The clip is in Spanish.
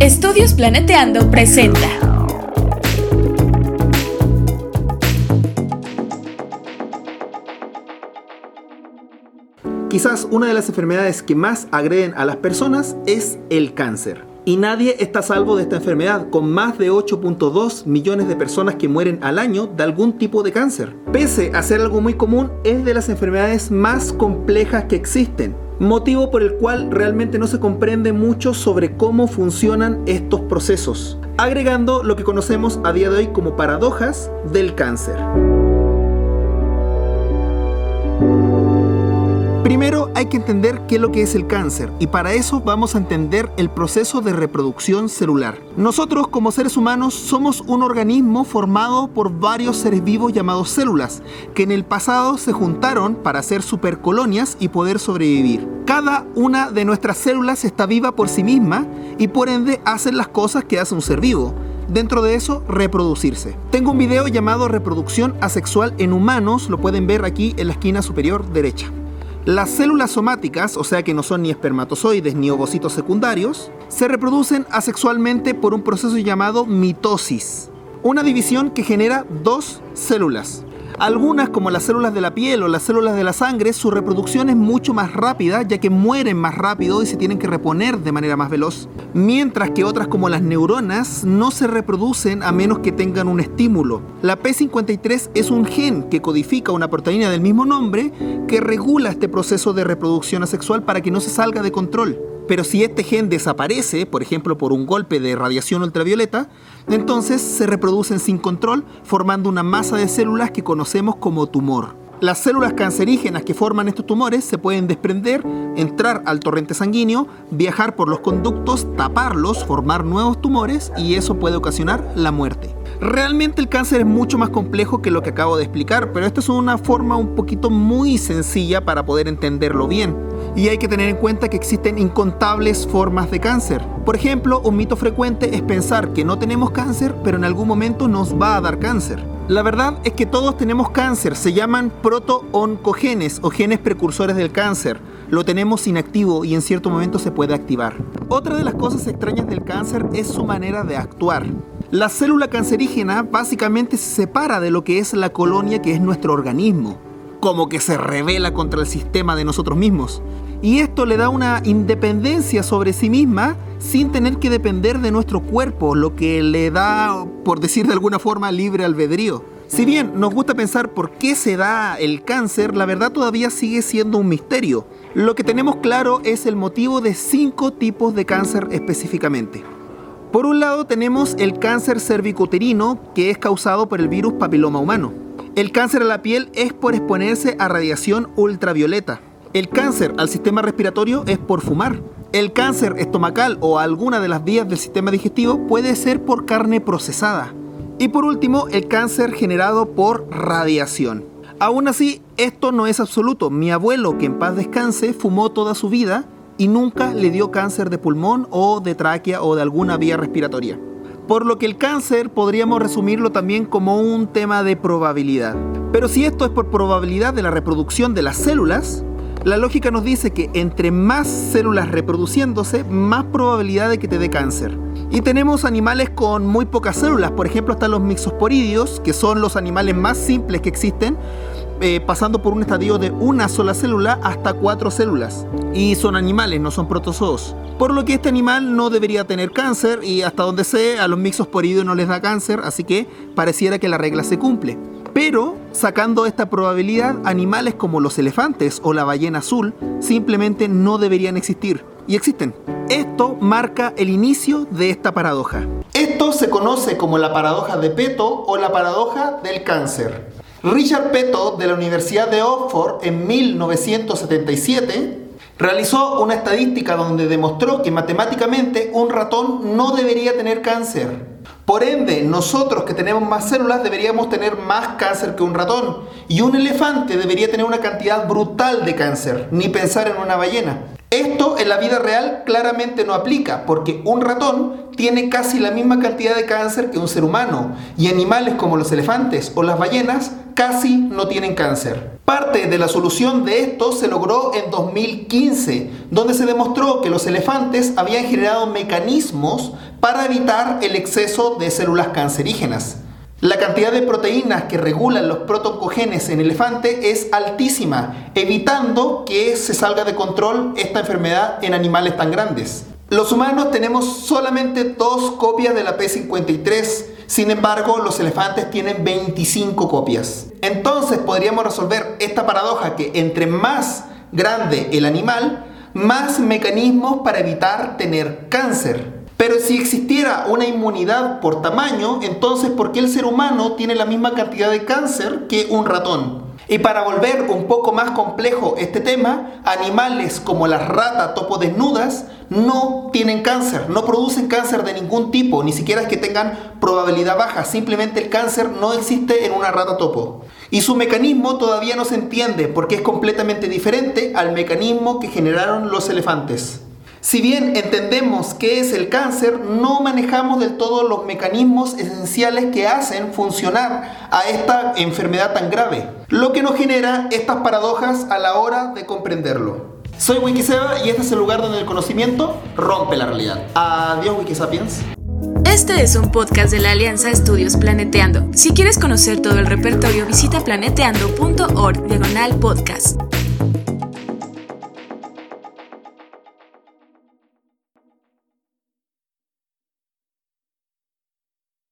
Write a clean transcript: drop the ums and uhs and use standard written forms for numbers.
Estudios Planeteando presenta. Quizás una de las enfermedades que más agreden a las personas es el cáncer. Y nadie está a salvo de esta enfermedad, con más de 8.2 millones de personas que mueren al año de algún tipo de cáncer. Pese a ser algo muy común, es de las enfermedades más complejas que existen, motivo por el cual realmente no se comprende mucho sobre cómo funcionan estos procesos, agregando lo que conocemos a día de hoy como paradojas del cáncer. Primero hay que entender qué es lo que es el cáncer, y para eso vamos a entender el proceso de reproducción celular. Nosotros como seres humanos somos un organismo formado por varios seres vivos llamados células, que en el pasado se juntaron para hacer supercolonias y poder sobrevivir. Cada una de nuestras células está viva por sí misma y por ende hacen las cosas que hace un ser vivo. Dentro de eso, reproducirse. Tengo un video llamado Reproducción asexual en humanos, lo pueden ver aquí en la esquina superior derecha. Las células somáticas, o sea que no son ni espermatozoides ni ovocitos secundarios, se reproducen asexualmente por un proceso llamado mitosis, una división que genera dos células. Algunas, como las células de la piel o las células de la sangre, su reproducción es mucho más rápida, ya que mueren más rápido y se tienen que reponer de manera más veloz, mientras que otras, como las neuronas, no se reproducen a menos que tengan un estímulo. La P53 es un gen que codifica una proteína del mismo nombre que regula este proceso de reproducción asexual para que no se salga de control. Pero si este gen desaparece, por ejemplo por un golpe de radiación ultravioleta, entonces se reproducen sin control, formando una masa de células que conocemos como tumor. Las células cancerígenas que forman estos tumores se pueden desprender, entrar al torrente sanguíneo, viajar por los conductos, taparlos, formar nuevos tumores, y eso puede ocasionar la muerte. Realmente el cáncer es mucho más complejo que lo que acabo de explicar, pero esta es una forma un poquito muy sencilla para poder entenderlo bien. Y hay que tener en cuenta que existen incontables formas de cáncer. Por ejemplo, un mito frecuente es pensar que no tenemos cáncer, pero en algún momento nos va a dar cáncer. La verdad es que todos tenemos cáncer, se llaman proto-oncogenes o genes precursores del cáncer. Lo tenemos inactivo y en cierto momento se puede activar. Otra de las cosas extrañas del cáncer es su manera de actuar. La célula cancerígena básicamente se separa de lo que es la colonia, que es nuestro organismo, como que se rebela contra el sistema de nosotros mismos. Y esto le da una independencia sobre sí misma sin tener que depender de nuestro cuerpo, lo que le da, por decir de alguna forma, libre albedrío. Si bien nos gusta pensar por qué se da el cáncer, la verdad todavía sigue siendo un misterio. Lo que tenemos claro es el motivo de 5 tipos de cáncer específicamente. Por un lado tenemos el cáncer cervicouterino, que es causado por el virus papiloma humano. El cáncer a la piel es por exponerse a radiación ultravioleta. El cáncer al sistema respiratorio es por fumar. El cáncer estomacal o alguna de las vías del sistema digestivo puede ser por carne procesada. Y por último, el cáncer generado por radiación. Aún así, esto no es absoluto. Mi abuelo, que en paz descanse, fumó toda su vida y nunca le dio cáncer de pulmón o de tráquea o de alguna vía respiratoria. Por lo que el cáncer podríamos resumirlo también como un tema de probabilidad. Pero si esto es por probabilidad de la reproducción de las células, la lógica nos dice que entre más células reproduciéndose, más probabilidad de que te dé cáncer. Y tenemos animales con muy pocas células. Por ejemplo, están los mixosporidios, que son los animales más simples que existen, pasando por un estadio de una sola célula hasta 4 células. Y son animales, no son protozoos. Por lo que este animal no debería tener cáncer, y hasta donde sé, a los mixosporidios no les da cáncer, así que pareciera que la regla se cumple. Pero, sacando esta probabilidad, animales como los elefantes o la ballena azul simplemente no deberían existir. Y existen. Esto marca el inicio de esta paradoja. Esto se conoce como la paradoja de Peto o la paradoja del cáncer. Richard Peto, de la Universidad de Oxford, en 1977, realizó una estadística donde demostró que matemáticamente un ratón no debería tener cáncer. Por ende, nosotros que tenemos más células deberíamos tener más cáncer que un ratón. Y un elefante debería tener una cantidad brutal de cáncer, ni pensar en una ballena. Esto en la vida real claramente no aplica, porque un ratón tiene casi la misma cantidad de cáncer que un ser humano, y animales como los elefantes o las ballenas casi no tienen cáncer. Parte de la solución de esto se logró en 2015, donde se demostró que los elefantes habían generado mecanismos para evitar el exceso de células cancerígenas. La cantidad de proteínas que regulan los protoncogenes en elefante es altísima, evitando que se salga de control esta enfermedad en animales tan grandes. Los humanos tenemos solamente 2 copias de la P53, sin embargo los elefantes tienen 25 copias. Entonces podríamos resolver esta paradoja que entre más grande el animal, más mecanismos para evitar tener cáncer. Pero si existiera una inmunidad por tamaño, entonces ¿por qué el ser humano tiene la misma cantidad de cáncer que un ratón? Y para volver un poco más complejo este tema, animales como las ratas topodesnudas no tienen cáncer, no producen cáncer de ningún tipo, ni siquiera es que tengan probabilidad baja, simplemente el cáncer no existe en una rata topo. Y su mecanismo todavía no se entiende porque es completamente diferente al mecanismo que generaron los elefantes. Si bien entendemos qué es el cáncer, no manejamos del todo los mecanismos esenciales que hacen funcionar a esta enfermedad tan grave, lo que nos genera estas paradojas a la hora de comprenderlo. Soy Wikiseba y este es el lugar donde el conocimiento rompe la realidad. Adiós, Wikisapiens. Este es un podcast de la Alianza Estudios Planeteando. Si quieres conocer todo el repertorio, visita planeteando.org/podcast.